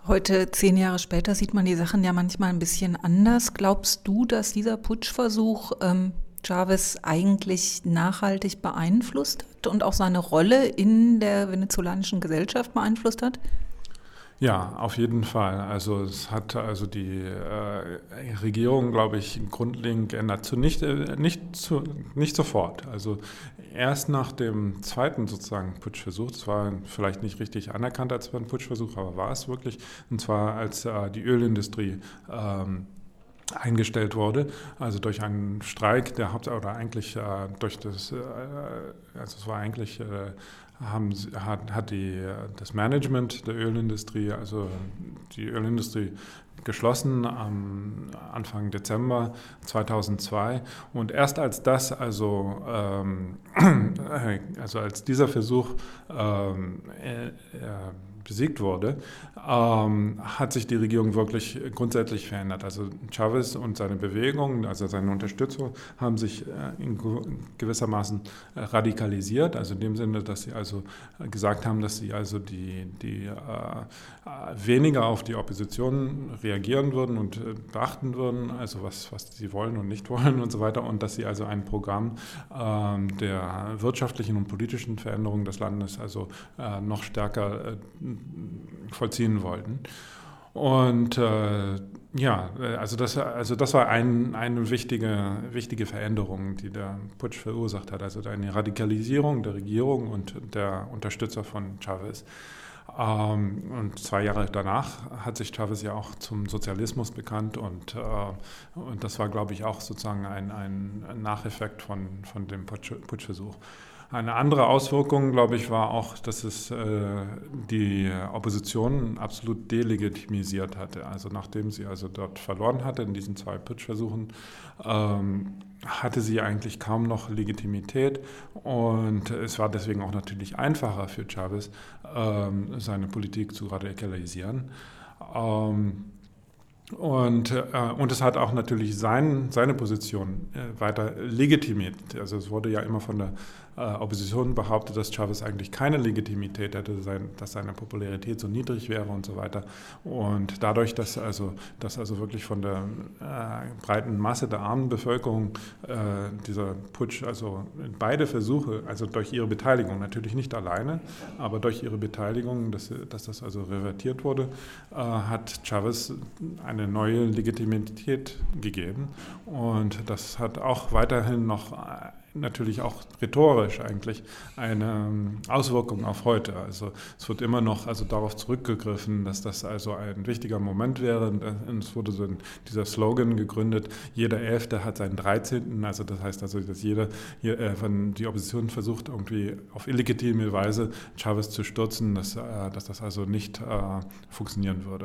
Heute, 10 Jahre später, sieht man die Sachen ja manchmal ein bisschen anders. Glaubst du, dass dieser Putschversuch Chávez eigentlich nachhaltig beeinflusst hat und auch seine Rolle in der venezolanischen Gesellschaft beeinflusst hat? Ja, auf jeden Fall. Also es hat also die Regierung, glaube ich, grundlegend geändert. Nicht sofort. Also erst nach dem zweiten sozusagen Putschversuch, das war vielleicht nicht richtig anerkannt als ein Putschversuch, aber war es wirklich, und zwar als die Ölindustrie eingestellt wurde, also durch einen Streik, oder eigentlich durch also es war eigentlich, das Management der Ölindustrie, also die Ölindustrie geschlossen am Anfang Dezember 2002 und erst als also als dieser Versuch besiegt wurde, hat sich die Regierung wirklich grundsätzlich verändert. Also Chávez und seine Bewegung, also seine Unterstützer, haben sich in gewissermaßen radikalisiert, also in dem Sinne, dass sie also gesagt haben, dass sie also weniger auf die Opposition reagieren würden und beachten würden, also was sie wollen und nicht wollen und so weiter, und dass sie also ein Programm der wirtschaftlichen und politischen Veränderung des Landes also noch stärker vollziehen wollten. Und also das war eine wichtige Veränderung, die der Putsch verursacht hat, also eine Radikalisierung der Regierung und der Unterstützer von Chávez. Und 2 Jahre danach hat sich Chávez ja auch zum Sozialismus bekannt und das war, glaube ich, auch sozusagen ein Nacheffekt von dem Putschversuch. Eine andere Auswirkung, glaube ich, war auch, dass es die Opposition absolut delegitimisiert hatte. Also nachdem sie also dort verloren hatte in diesen 2 Putschversuchen, hatte sie eigentlich kaum noch Legitimität und es war deswegen auch natürlich einfacher für Chávez, seine Politik zu radikalisieren. Und es hat auch natürlich seine Position weiter legitimiert. Also es wurde ja immer von der Opposition behauptet, dass Chávez eigentlich keine Legitimität hätte, dass seine Popularität so niedrig wäre und so weiter. Und dadurch, dass also wirklich von der breiten Masse der armen Bevölkerung dieser Putsch, also beide Versuche, also durch ihre Beteiligung, natürlich nicht alleine, aber durch ihre Beteiligung, dass das also revertiert wurde, hat Chávez eine neue Legitimität gegeben. Und das hat auch weiterhin noch natürlich auch rhetorisch eigentlich eine Auswirkung auf heute. Also es wird immer noch also darauf zurückgegriffen, dass das also ein wichtiger Moment wäre. Und es wurde so dieser Slogan gegründet, jeder Elfte hat seinen 13. Also das heißt also, dass wenn die Opposition versucht, irgendwie auf illegitime Weise Chávez zu stürzen, dass das also nicht funktionieren würde.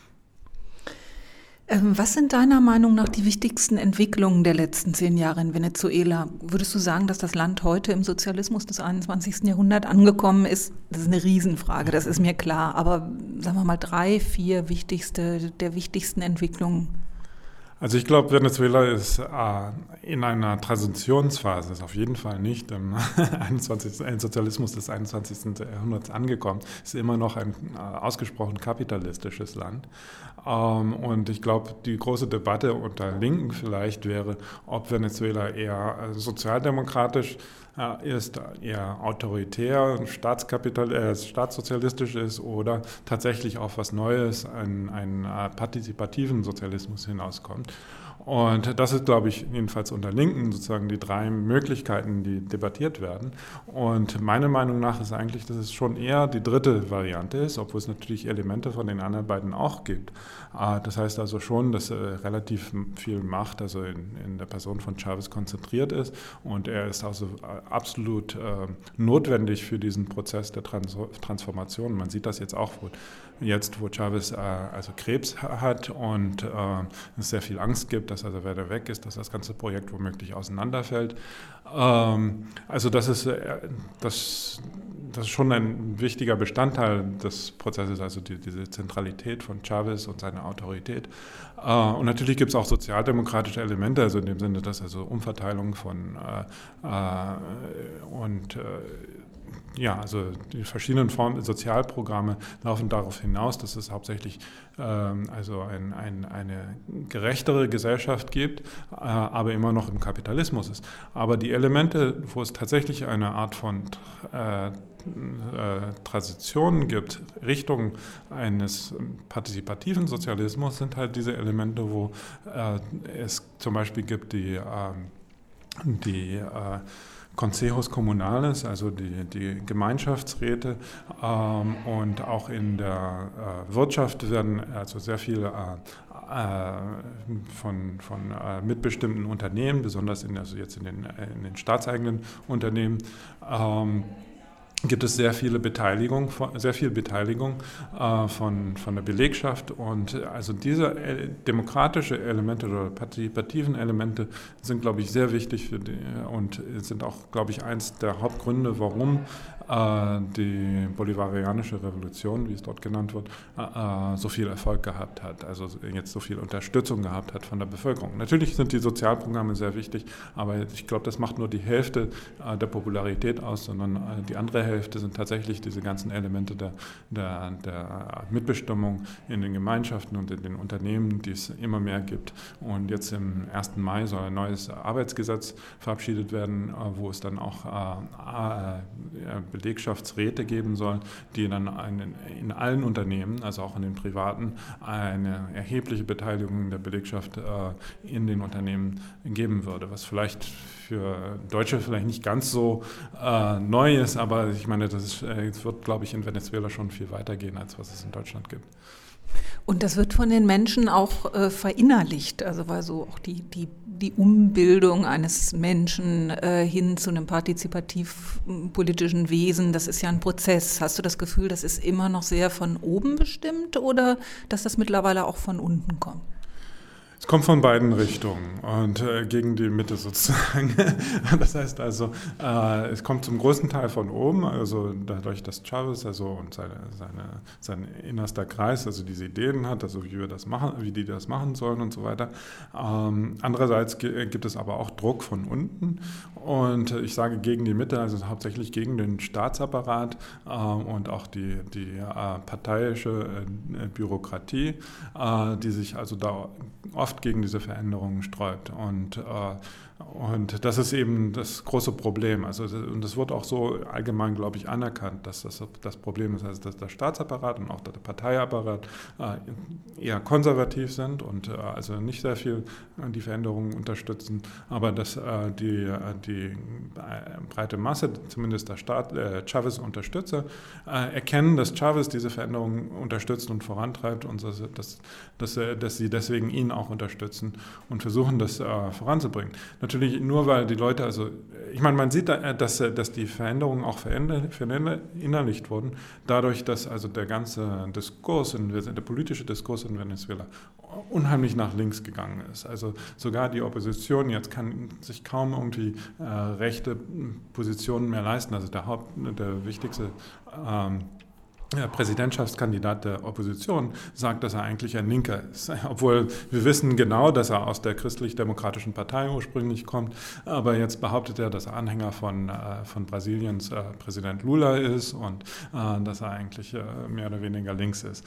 Was sind deiner Meinung nach die wichtigsten Entwicklungen der letzten 10 Jahre in Venezuela? Würdest du sagen, dass das Land heute im Sozialismus des 21. Jahrhunderts angekommen ist? Das ist eine Riesenfrage, das ist mir klar. Aber sagen wir mal 3, 4 der wichtigsten Entwicklungen. Also ich glaube, Venezuela ist in einer Transitionsphase, ist auf jeden Fall nicht im Sozialismus des 21. Jahrhunderts angekommen. Es ist immer noch ein ausgesprochen kapitalistisches Land. Und ich glaube, die große Debatte unter Linken vielleicht wäre, ob Venezuela eher sozialdemokratisch ist, eher autoritär, staatssozialistisch ist oder tatsächlich auf was Neues, einen partizipativen Sozialismus hinauskommt. Und das ist, glaube ich, jedenfalls unter Linken sozusagen die 3 Möglichkeiten, die debattiert werden. Und meiner Meinung nach ist eigentlich, dass es schon eher die dritte Variante ist, obwohl es natürlich Elemente von den anderen beiden auch gibt. Das heißt also schon, dass relativ viel Macht also in der Person von Chávez konzentriert ist und er ist also absolut notwendig für diesen Prozess der Transformation. Man sieht das jetzt auch, wo Chávez also Krebs hat und es sehr viel Angst gibt, dass also, wenn er weg ist, dass das ganze Projekt womöglich auseinanderfällt. Also das ist schon ein wichtiger Bestandteil des Prozesses, also diese Zentralität von Chávez und seine Autorität. Und natürlich gibt es auch sozialdemokratische Elemente, also in dem Sinne, dass also Umverteilung also die verschiedenen Sozialprogramme laufen darauf hinaus, dass es hauptsächlich also eine gerechtere Gesellschaft gibt, aber immer noch im Kapitalismus ist. Aber die Elemente, wo es tatsächlich eine Art von Transition gibt, Richtung eines partizipativen Sozialismus, sind halt diese Elemente, wo es zum Beispiel gibt die Consejos Comunales, also die Gemeinschaftsräte, und auch in der Wirtschaft werden also sehr viele von mitbestimmten Unternehmen, besonders jetzt in den staatseigenen Unternehmen, gibt es sehr viel Beteiligung von der Belegschaft, und also diese demokratische Elemente oder partizipativen Elemente sind, glaube ich, sehr wichtig und sind auch, glaube ich, eins der Hauptgründe, warum die bolivarianische Revolution, wie es dort genannt wird, so viel Erfolg gehabt hat, also jetzt so viel Unterstützung gehabt hat von der Bevölkerung. Natürlich sind die Sozialprogramme sehr wichtig, aber ich glaube, das macht nur die Hälfte der Popularität aus, sondern die andere Hälfte sind tatsächlich diese ganzen Elemente der Mitbestimmung in den Gemeinschaften und in den Unternehmen, die es immer mehr gibt. Und jetzt im 1. Mai soll ein neues Arbeitsgesetz verabschiedet werden, wo es dann auch Belegschaftsräte geben soll, die dann in allen Unternehmen, also auch in den privaten, eine erhebliche Beteiligung der Belegschaft in den Unternehmen geben würde, was vielleicht für Deutsche vielleicht nicht ganz so neu ist, aber ich meine, es wird, glaube ich, in Venezuela schon viel weitergehen, als was es in Deutschland gibt. Und das wird von den Menschen auch verinnerlicht, also weil so auch die Umbildung eines Menschen hin zu einem partizipativ-politischen Wesen, das ist ja ein Prozess. Hast du das Gefühl, das ist immer noch sehr von oben bestimmt oder dass das mittlerweile auch von unten kommt? Es kommt von beiden Richtungen und gegen die Mitte sozusagen. Das heißt also, es kommt zum größten Teil von oben, also dadurch, dass Chavez und sein innerster Kreis, also diese Ideen hat, also wie die das machen sollen und so weiter. Andererseits gibt es aber auch Druck von unten, und ich sage gegen die Mitte, also hauptsächlich gegen den Staatsapparat und auch die parteiische Bürokratie, die sich also da oft gegen diese Veränderungen sträubt. Und das ist eben das große Problem. Also, und das wird auch so allgemein, glaube ich, anerkannt, dass das Problem ist, also dass der Staatsapparat und auch der Parteiapparat eher konservativ sind und also nicht sehr viel die Veränderungen unterstützen, aber dass die breite Masse, zumindest der Chavez-Unterstützer, erkennen, dass Chavez diese Veränderungen unterstützt und vorantreibt und dass sie deswegen ihn auch unterstützen und versuchen, das voranzubringen. Natürlich nur, weil die Leute, also ich meine, man sieht, dass die Veränderungen auch verinnerlicht wurden, dadurch, dass also der ganze Diskurs, der politische Diskurs in Venezuela unheimlich nach links gegangen ist. Also sogar die Opposition jetzt kann sich kaum irgendwie rechte Positionen mehr leisten. Also der wichtigste Präsidentschaftskandidat der Opposition sagt, dass er eigentlich ein Linker ist, obwohl wir wissen genau, dass er aus der christlich-demokratischen Partei ursprünglich kommt, aber jetzt behauptet er, dass er Anhänger von Brasiliens Präsident Lula ist und dass er eigentlich mehr oder weniger links ist.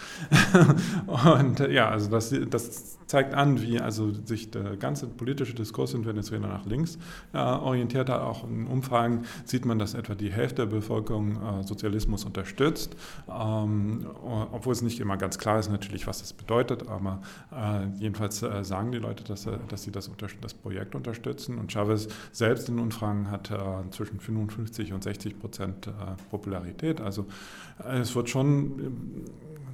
Und ja, also das zeigt an, wie also sich der ganze politische Diskurs in Venezuela nach links orientiert hat. Auch in Umfragen sieht man, dass etwa die Hälfte der Bevölkerung Sozialismus unterstützt. Obwohl es nicht immer ganz klar ist natürlich, was das bedeutet, aber jedenfalls sagen die Leute, dass sie das Projekt unterstützen, und Chavez selbst in Umfragen hat zwischen 55% und 60% Popularität, also es wird schon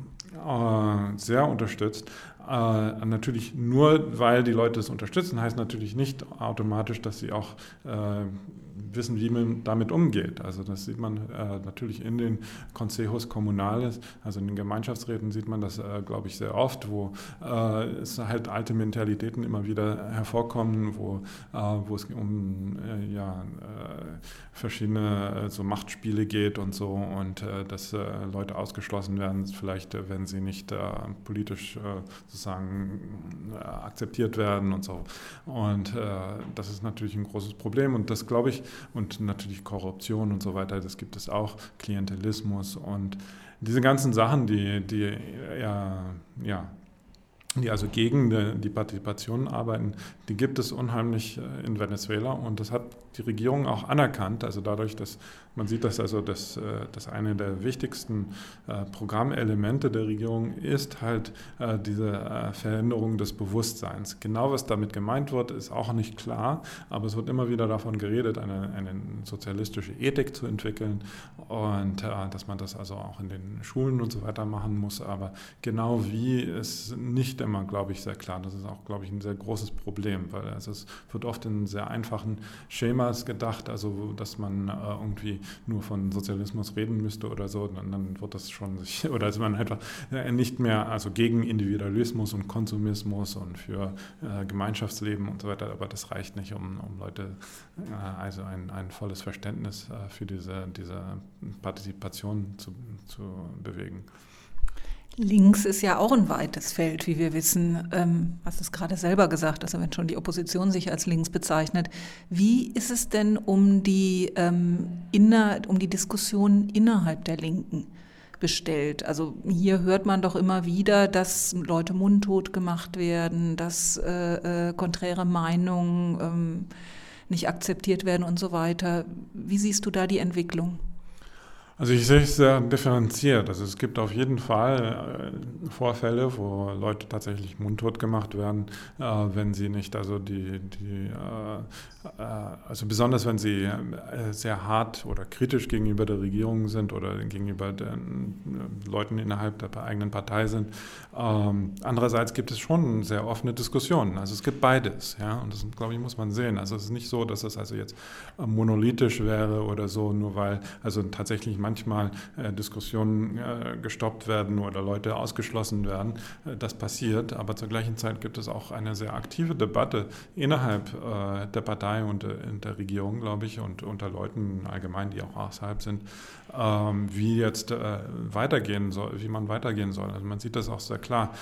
sehr unterstützt. Natürlich nur, weil die Leute es unterstützen, heißt natürlich nicht automatisch, dass sie auch wissen, wie man damit umgeht. Also das sieht man natürlich in den Consejos Comunales, also in den Gemeinschaftsräten sieht man das, glaube ich, sehr oft, wo es halt alte Mentalitäten immer wieder hervorkommen, wo es um verschiedene so Machtspiele geht und so, und dass Leute ausgeschlossen werden, vielleicht wenn sie nicht politisch sozusagen akzeptiert werden und so. Und das ist natürlich ein großes Problem und das glaube ich, und natürlich Korruption und so weiter, das gibt es auch, Klientelismus und diese ganzen Sachen, die also gegen die Partizipation arbeiten, die gibt es unheimlich in Venezuela und das hat die Regierung auch anerkannt. Also dadurch, dass man sieht, dass eine der wichtigsten Programmelemente der Regierung ist halt diese Veränderung des Bewusstseins. Genau was damit gemeint wird, ist auch nicht klar, aber es wird immer wieder davon geredet, eine sozialistische Ethik zu entwickeln und dass man das also auch in den Schulen und so weiter machen muss. Aber genau wie ist nicht immer, glaube ich, sehr klar. Das ist auch, glaube ich, ein sehr großes Problem, weil also es wird oft in sehr einfachen Schemas gedacht, also dass man irgendwie nur von Sozialismus reden müsste oder so, dann wird das schon sich, oder ist man einfach nicht mehr, also gegen Individualismus und Konsumismus und für Gemeinschaftsleben und so weiter, aber das reicht nicht, um Leute also ein volles Verständnis für diese Partizipation zu bewegen. Links ist ja auch ein weites Feld, wie wir wissen. Hast es gerade selber gesagt, also wenn schon die Opposition sich als links bezeichnet. Wie ist es denn um die Diskussion innerhalb der Linken bestellt? Also hier hört man doch immer wieder, dass Leute mundtot gemacht werden, dass konträre Meinungen nicht akzeptiert werden und so weiter. Wie siehst du da die Entwicklung? Also ich sehe es sehr differenziert. Also es gibt auf jeden Fall Vorfälle, wo Leute tatsächlich mundtot gemacht werden, wenn sie nicht, also also besonders wenn sie sehr hart oder kritisch gegenüber der Regierung sind oder gegenüber den Leuten innerhalb der eigenen Partei sind. Andererseits gibt es schon sehr offene Diskussionen. Also es gibt beides, ja, und das, glaube ich, muss man sehen. Also es ist nicht so, dass es also jetzt monolithisch wäre oder so, nur weil also tatsächlich manchmal Diskussionen gestoppt werden oder Leute ausgeschlossen werden. Das passiert, aber zur gleichen Zeit gibt es auch eine sehr aktive Debatte innerhalb der Partei und in der Regierung, glaube ich, und unter Leuten allgemein, die auch außerhalb sind, wie jetzt weitergehen soll, wie man weitergehen soll. Also man sieht das auch sehr klar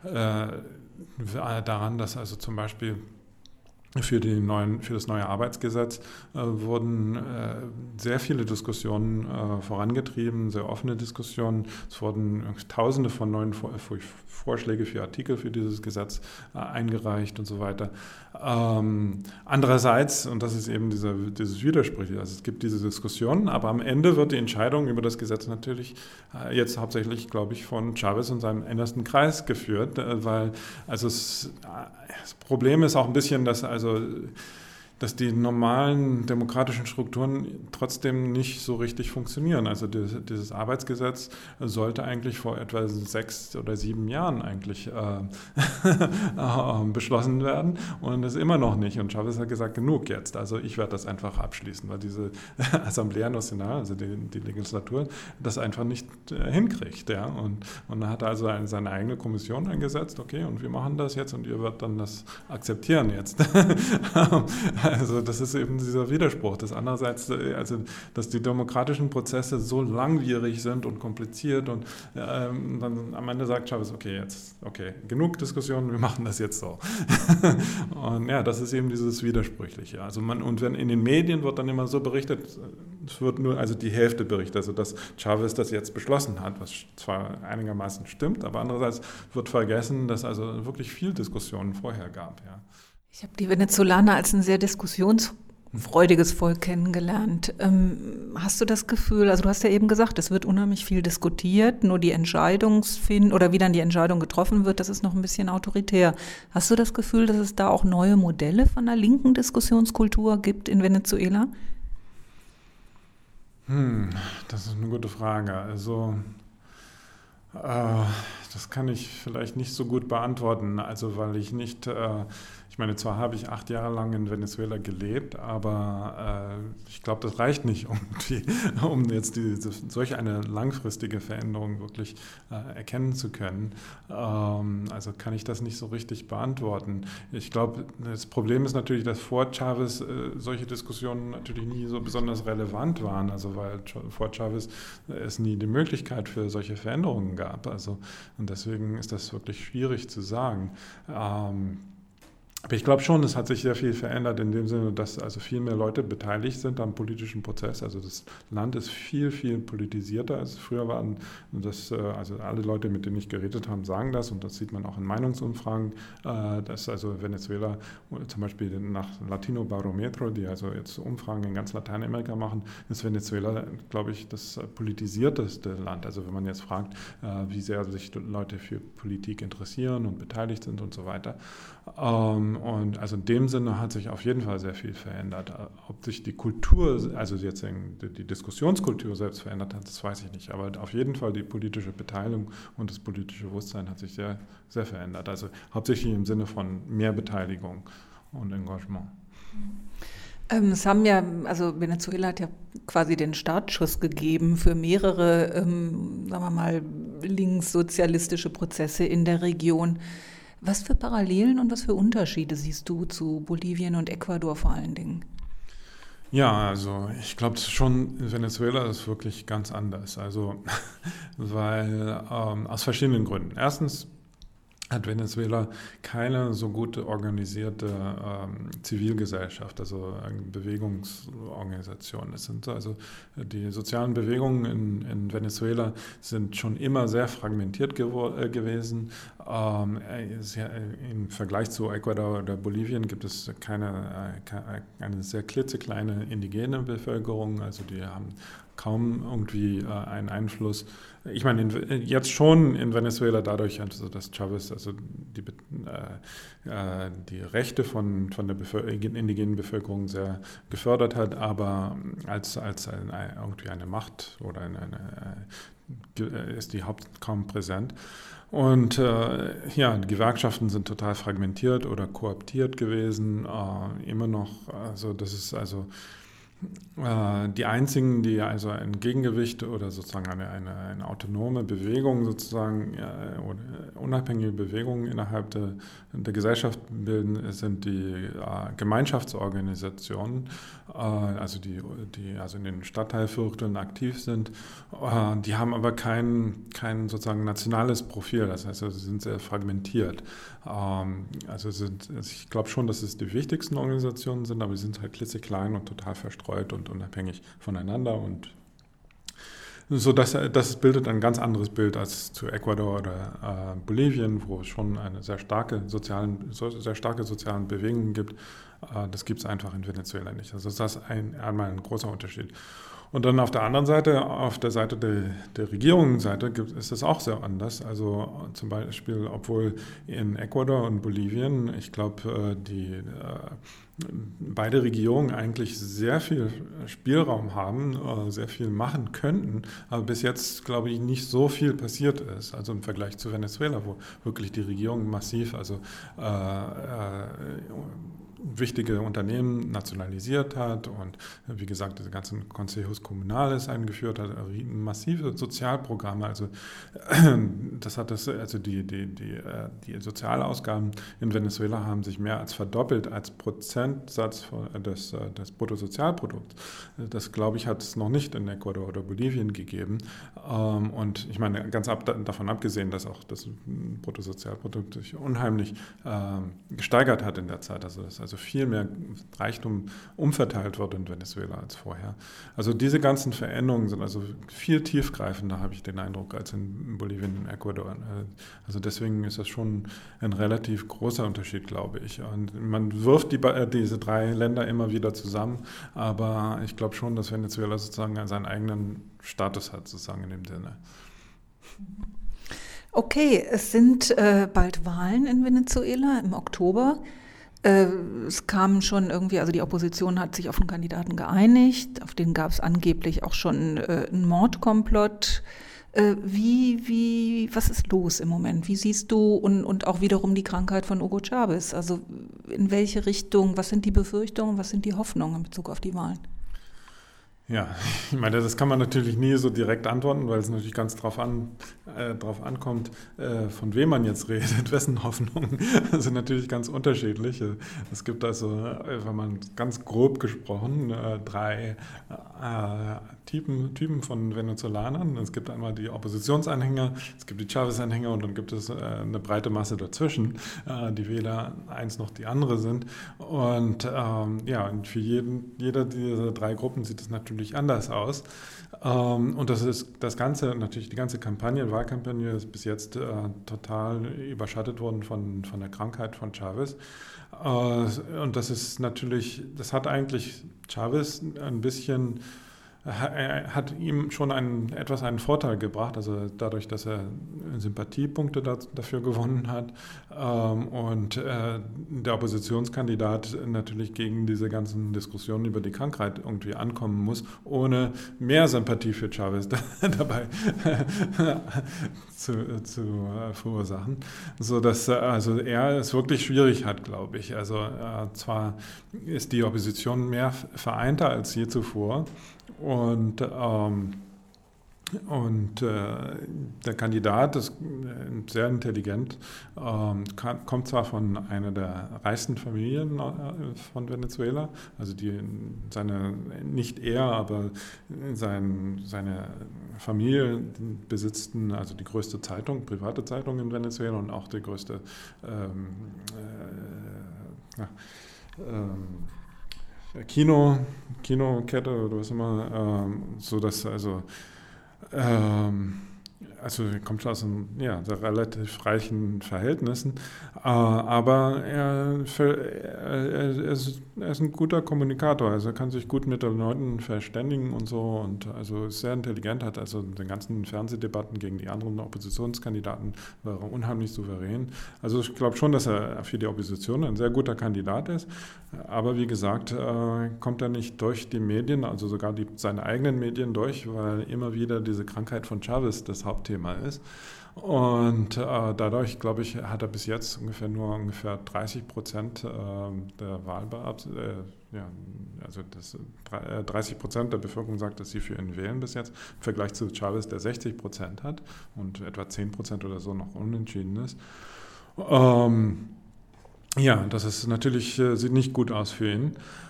daran, dass also zum Beispiel für das neue Arbeitsgesetz wurden sehr viele Diskussionen vorangetrieben, sehr offene Diskussionen. Es wurden Tausende von neuen Vorschläge für Artikel für dieses Gesetz eingereicht und so weiter. Andererseits, und das ist eben dieses Widersprüchliche, also es gibt diese Diskussionen, aber am Ende wird die Entscheidung über das Gesetz natürlich jetzt hauptsächlich, glaube ich, von Chavez und seinem innersten Kreis geführt, weil also das Problem ist auch ein bisschen, dass die normalen demokratischen Strukturen trotzdem nicht so richtig funktionieren. Also dieses Arbeitsgesetz sollte eigentlich vor etwa 6 oder 7 Jahren eigentlich beschlossen werden und das immer noch nicht. Und Chavez hat gesagt, genug jetzt. Also ich werde das einfach abschließen, weil diese Asamblea Nacional, also die Legislatur, das einfach nicht hinkriegt. Ja? Und dann hat er also seine eigene Kommission eingesetzt, okay, und wir machen das jetzt und ihr werdet dann das akzeptieren jetzt. Also das ist eben dieser Widerspruch. Das andererseits, also dass die demokratischen Prozesse so langwierig sind und kompliziert und dann am Ende sagt Chavez, okay, genug Diskussionen, wir machen das jetzt so. Und ja, das ist eben dieses Widersprüchliche. Also und wenn in den Medien wird dann immer so berichtet, es wird nur also die Hälfte berichtet, also dass Chavez das jetzt beschlossen hat, was zwar einigermaßen stimmt, aber andererseits wird vergessen, dass also wirklich viel Diskussionen vorher gab, ja. Ich habe die Venezolaner als ein sehr diskussionsfreudiges Volk kennengelernt. Hast du das Gefühl, also du hast ja eben gesagt, es wird unheimlich viel diskutiert, nur die oder wie dann die Entscheidung getroffen wird, das ist noch ein bisschen autoritär. Hast du das Gefühl, dass es da auch neue Modelle von der linken Diskussionskultur gibt in Venezuela? Das ist eine gute Frage. Also das kann ich vielleicht nicht so gut beantworten, also weil ich Ich meine, zwar habe ich 8 Jahre lang in Venezuela gelebt, aber ich glaube, das reicht nicht, um jetzt solch eine langfristige Veränderung wirklich erkennen zu können. Also kann ich das nicht so richtig beantworten. Ich glaube, das Problem ist natürlich, dass vor Chavez solche Diskussionen natürlich nie so besonders relevant waren, also weil vor Chavez es nie die Möglichkeit für solche Veränderungen gab. Also, und deswegen ist das wirklich schwierig zu sagen. Aber ich glaube schon, es hat sich sehr viel verändert in dem Sinne, dass also viel mehr Leute beteiligt sind am politischen Prozess. Also das Land ist viel, viel politisierter als es früher war. Und das, also alle Leute, mit denen ich geredet habe, sagen das. Und das sieht man auch in Meinungsumfragen, dass also Venezuela zum Beispiel nach Latino Barometro, die also jetzt Umfragen in ganz Lateinamerika machen, ist Venezuela, glaube ich, das politisierteste Land. Also wenn man jetzt fragt, wie sehr sich Leute für Politik interessieren und beteiligt sind und so weiter. Und also in dem Sinne hat sich auf jeden Fall sehr viel verändert. Ob sich die Kultur, also jetzt die Diskussionskultur selbst verändert hat, das weiß ich nicht. Aber auf jeden Fall die politische Beteiligung und das politische Bewusstsein hat sich sehr, sehr verändert. Also hauptsächlich im Sinne von mehr Beteiligung und Engagement. Also Venezuela hat ja quasi den Startschuss gegeben für mehrere, sagen wir mal, linkssozialistische Prozesse in der Region. Was für Parallelen und was für Unterschiede siehst du zu Bolivien und Ecuador vor allen Dingen? Ja, also ich glaube schon, Venezuela ist wirklich ganz anders. Also, weil aus verschiedenen Gründen. Erstens hat Venezuela keine so gute organisierte Zivilgesellschaft, also Bewegungsorganisationen. Es sind also die sozialen Bewegungen in Venezuela sind schon immer sehr fragmentiert gewesen. Im Vergleich zu Ecuador oder Bolivien gibt es eine sehr klitzekleine indigene Bevölkerung, also die haben kaum irgendwie einen Einfluss. Ich meine, jetzt schon in Venezuela dadurch, also dass Chavez also die Rechte von der indigenen Bevölkerung sehr gefördert hat, aber als irgendwie eine Macht oder ist die kaum präsent. Und die Gewerkschaften sind total fragmentiert oder kooptiert gewesen, immer noch. Also das ist also die einzigen, die also ein Gegengewicht oder sozusagen eine autonome Bewegung sozusagen oder unabhängige Bewegung innerhalb der Gesellschaft bilden, sind die Gemeinschaftsorganisationen, also die also in den Stadtteilvierteln aktiv sind. Die haben aber kein sozusagen nationales Profil, das heißt, sie sind sehr fragmentiert. Ich glaube schon, dass es die wichtigsten Organisationen sind, aber sie sind halt klitzeklein und total verstreut und unabhängig voneinander und so, das bildet ein ganz anderes Bild als zu Ecuador oder Bolivien, wo es schon eine sehr starke sozialen Bewegungen gibt. Das gibt es einfach in Venezuela nicht. Also das ist einmal ein großer Unterschied. Und dann auf der anderen Seite, auf der Seite der Regierungsseite ist es auch sehr anders. Also zum Beispiel, obwohl in Ecuador und Bolivien, ich glaube, beide Regierungen eigentlich sehr viel Spielraum haben, sehr viel machen könnten, aber bis jetzt, glaube ich, nicht so viel passiert ist. Also im Vergleich zu Venezuela, wo wirklich die Regierung massiv, also wichtige Unternehmen nationalisiert hat und wie gesagt, diese ganzen Consejos Comunales eingeführt hat, massive Sozialprogramme. Also die Sozialausgaben in Venezuela haben sich mehr als verdoppelt als Prozentsatz des Bruttosozialprodukts. Das, glaube ich, hat es noch nicht in Ecuador oder Bolivien gegeben. Und ich meine, ganz davon abgesehen, dass auch das Bruttosozialprodukt sich unheimlich gesteigert hat in der Zeit. Also viel mehr Reichtum umverteilt wird in Venezuela als vorher. Also diese ganzen Veränderungen sind also viel tiefgreifender, habe ich den Eindruck, als in Bolivien und Ecuador. Also deswegen ist das schon ein relativ großer Unterschied, glaube ich. Und man wirft diese drei Länder immer wieder zusammen, aber ich glaube schon, dass Venezuela sozusagen seinen eigenen Status hat, sozusagen in dem Sinne. Okay, es sind bald Wahlen in Venezuela im Oktober. Es kam schon irgendwie, also die Opposition hat sich auf einen Kandidaten geeinigt, auf den gab es angeblich auch schon einen Mordkomplott. Was ist los im Moment? Wie siehst du und auch wiederum die Krankheit von Hugo Chavez? Also in welche Richtung, was sind die Befürchtungen, was sind die Hoffnungen in Bezug auf die Wahlen? Ja, ich meine, das kann man natürlich nie so direkt antworten, weil es natürlich ganz drauf ankommt, von wem man jetzt redet, wessen Hoffnungen sind natürlich ganz unterschiedlich. Es gibt also, wenn man ganz grob gesprochen, drei Typen von Venezolanern. Es gibt einmal die Oppositionsanhänger, es gibt die Chavez-Anhänger und dann gibt es eine breite Masse dazwischen, die weder eins noch die andere sind. Und und für jeder dieser drei Gruppen sieht es natürlich anders aus. Und das ist das Ganze, natürlich die ganze Wahlkampagne ist bis jetzt total überschattet worden von der Krankheit von Chavez. Und das ist natürlich, das hat eigentlich Chavez ein bisschen, hat ihm schon einen Vorteil gebracht, also dadurch, dass er Sympathiepunkte dafür gewonnen hat und der Oppositionskandidat natürlich gegen diese ganzen Diskussionen über die Krankheit irgendwie ankommen muss, ohne mehr Sympathie für Chavez dabei zu verursachen, sodass also er es wirklich schwierig hat, glaube ich. Also zwar ist die Opposition mehr vereinter als je zuvor, und der Kandidat ist sehr intelligent, kommt zwar von einer der reichsten Familien von Venezuela, also nicht er, aber seine Familie besitzten also die größte private Zeitung in Venezuela und auch die größte Kinokette oder was immer, so dass also er kommt aus sehr relativ reichen Verhältnissen, aber er ist ein guter Kommunikator, also er kann sich gut mit den Leuten verständigen und so, und also ist sehr intelligent, hat also in den ganzen Fernsehdebatten gegen die anderen Oppositionskandidaten war er unheimlich souverän. Also ich glaube schon, dass er für die Opposition ein sehr guter Kandidat ist, aber wie gesagt, kommt er nicht durch die Medien, also sogar seine eigenen Medien durch, weil immer wieder diese Krankheit von Chavez das Hauptthema ist. Und dadurch, glaube ich, hat er bis jetzt ungefähr 30% der also 30% der Bevölkerung sagt, dass sie für ihn wählen bis jetzt, im Vergleich zu Chavez, der 60% hat und etwa 10% oder so noch unentschieden ist. Das ist natürlich, sieht nicht gut aus für ihn.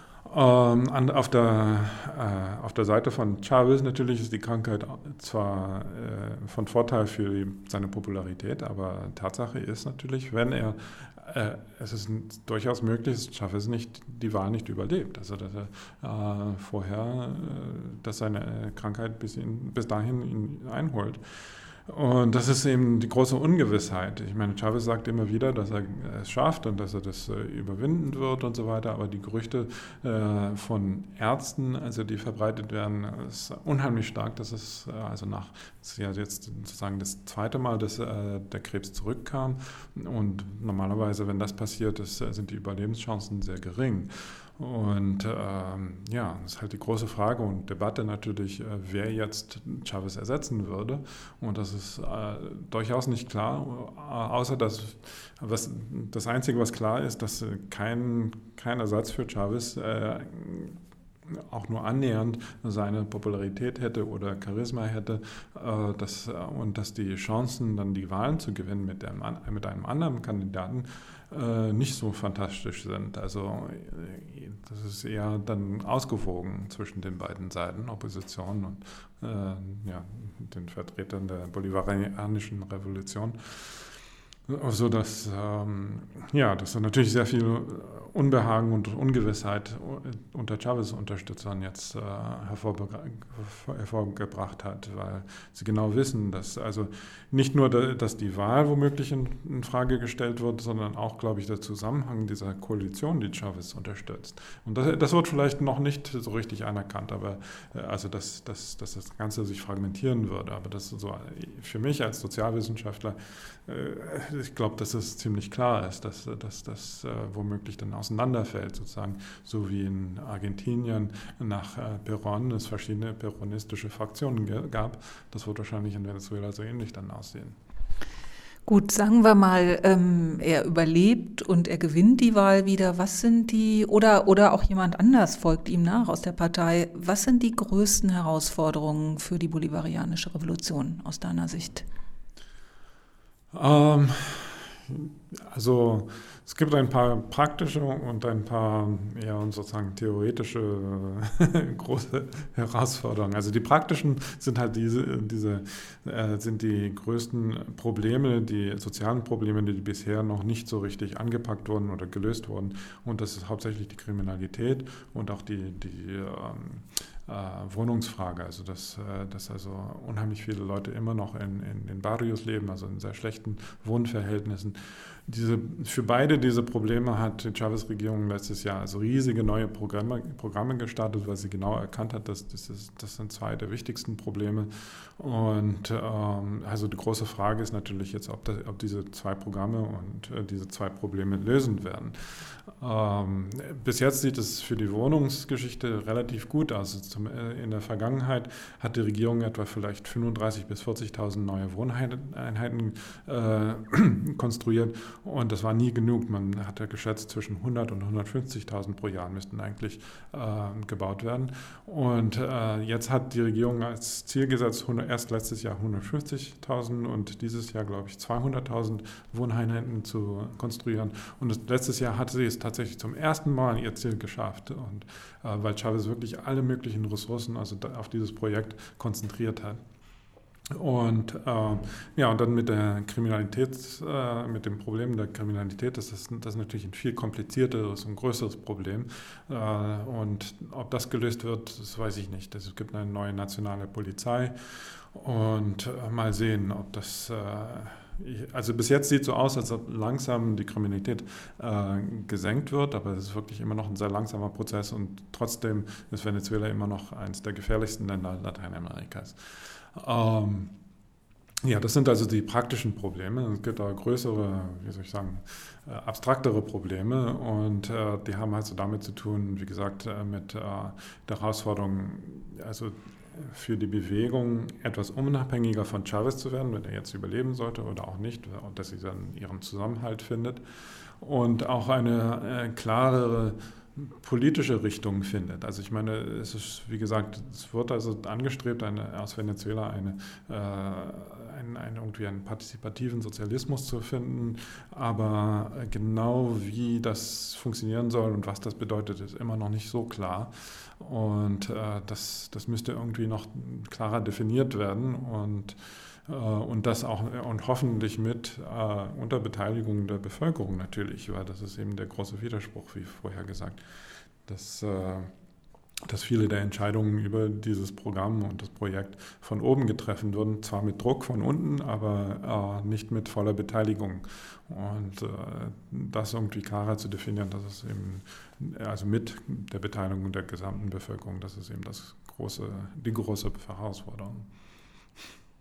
Auf der Seite von Chavez natürlich ist die Krankheit zwar von Vorteil für seine Popularität, aber Tatsache ist natürlich, es ist durchaus möglich, dass Chavez die Wahl nicht überlebt. Also dass er dass seine Krankheit bis dahin ihn einholt. Und das ist eben die große Ungewissheit. Ich meine, Chavez sagt immer wieder, dass er es schafft und dass er das überwinden wird und so weiter, aber die Gerüchte von Ärzten, also die verbreitet werden, ist unheimlich stark, dass es das ist ja jetzt sozusagen das zweite Mal, dass der Krebs zurückkam, und normalerweise, wenn das passiert ist, sind die Überlebenschancen sehr gering. Und das ist halt die große Frage und Debatte natürlich, wer jetzt Chavez ersetzen würde. Und das ist durchaus nicht klar, außer dass das Einzige, was klar ist, dass kein Ersatz für Chavez auch nur annähernd seine Popularität hätte oder Charisma hätte, und dass die Chancen, dann die Wahlen zu gewinnen mit einem anderen Kandidaten, nicht so fantastisch sind. Also das ist eher dann ausgewogen zwischen den beiden Seiten, Opposition und den Vertretern der bolivarianischen Revolution. So dass natürlich sehr viel Unbehagen und Ungewissheit unter Chavez-Unterstützern jetzt hervorgebracht hat, weil sie genau wissen, dass also nicht nur, dass die Wahl womöglich in Frage gestellt wird, sondern auch, glaube ich, der Zusammenhang dieser Koalition, die Chavez unterstützt. Und das wird vielleicht noch nicht so richtig anerkannt, aber also dass das Ganze sich fragmentieren würde. Aber das so für mich als Sozialwissenschaftler, ich glaube, dass es ziemlich klar ist, dass das womöglich dann auseinanderfällt, sozusagen, so wie in Argentinien nach Perón es verschiedene peronistische Fraktionen gab. Das wird wahrscheinlich in Venezuela so ähnlich dann aussehen. Gut, sagen wir mal, er überlebt und er gewinnt die Wahl wieder. Was sind oder auch jemand anders folgt ihm nach aus der Partei. Was sind die größten Herausforderungen für die bolivarianische Revolution aus deiner Sicht? Ähm, also es gibt ein paar praktische und ein paar eher sozusagen theoretische große Herausforderungen. Also die praktischen sind halt sind die größten Probleme, die sozialen Probleme, die bisher noch nicht so richtig angepackt wurden oder gelöst wurden. Und das ist hauptsächlich die Kriminalität und auch die Wohnungsfrage, also dass also unheimlich viele Leute immer noch in den Barrios leben, also in sehr schlechten Wohnverhältnissen. Für beide diese Probleme hat die Chavez-Regierung letztes Jahr also riesige neue Programme gestartet, weil sie genau erkannt hat, das sind zwei der wichtigsten Probleme. Und also die große Frage ist natürlich jetzt, ob diese zwei Programme und diese zwei Probleme lösen werden. Bis jetzt sieht es für die Wohnungsgeschichte relativ gut aus. In der Vergangenheit hat die Regierung etwa vielleicht 35.000 bis 40.000 neue Wohneinheiten konstruiert und das war nie genug. Man hat ja geschätzt, zwischen 100.000 und 150.000 pro Jahr müssten eigentlich gebaut werden. Und jetzt hat die Regierung als Ziel gesetzt, erst letztes Jahr 150.000 und dieses Jahr, glaube ich, 200.000 Wohneinheiten zu konstruieren. Und letztes Jahr hatte sie es tatsächlich zum ersten Mal ihr Ziel geschafft. Und weil Chavez wirklich alle möglichen Ressourcen also auf dieses Projekt konzentriert hat. Und und dann mit der Kriminalität, mit dem Problem der Kriminalität, das ist natürlich ein viel komplizierteres und größeres Problem. Und ob das gelöst wird, das weiß ich nicht. Es gibt eine neue nationale Polizei und mal sehen, ob das also bis jetzt sieht es so aus, als ob langsam die Kriminalität gesenkt wird, aber es ist wirklich immer noch ein sehr langsamer Prozess und trotzdem ist Venezuela immer noch eines der gefährlichsten Länder Lateinamerikas. Das sind also die praktischen Probleme. Es gibt auch größere, abstraktere Probleme und die haben also damit zu tun, wie gesagt, mit der Herausforderung, also für die Bewegung etwas unabhängiger von Chavez zu werden, wenn er jetzt überleben sollte oder auch nicht, und dass sie dann ihren Zusammenhalt findet und auch eine klarere politische Richtung findet. Also ich meine, es ist, wie gesagt, es wird also angestrebt, aus Venezuela irgendwie einen partizipativen Sozialismus zu finden, aber genau wie das funktionieren soll und was das bedeutet, ist immer noch nicht so klar. Und das müsste irgendwie noch klarer definiert werden und das auch und hoffentlich mit unter Beteiligung der Bevölkerung natürlich, weil das ist eben der große Widerspruch, wie vorher gesagt, dass viele der Entscheidungen über dieses Programm und das Projekt von oben getroffen wurden, zwar mit Druck von unten, aber nicht mit voller Beteiligung. Und das irgendwie klarer zu definieren, das ist eben, also mit der Beteiligung der gesamten Bevölkerung, das ist eben die große Herausforderung.